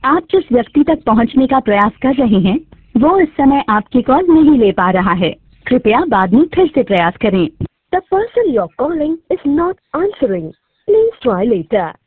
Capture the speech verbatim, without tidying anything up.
आप जिस व्यक्ति तक पहुंचने का प्रयास कर रहे हैं वो इस समय आपकी कॉल नहीं ले पा रहा है। कृपया बाद में फिर से प्रयास करें। The person you're calling is not answering. Please try later.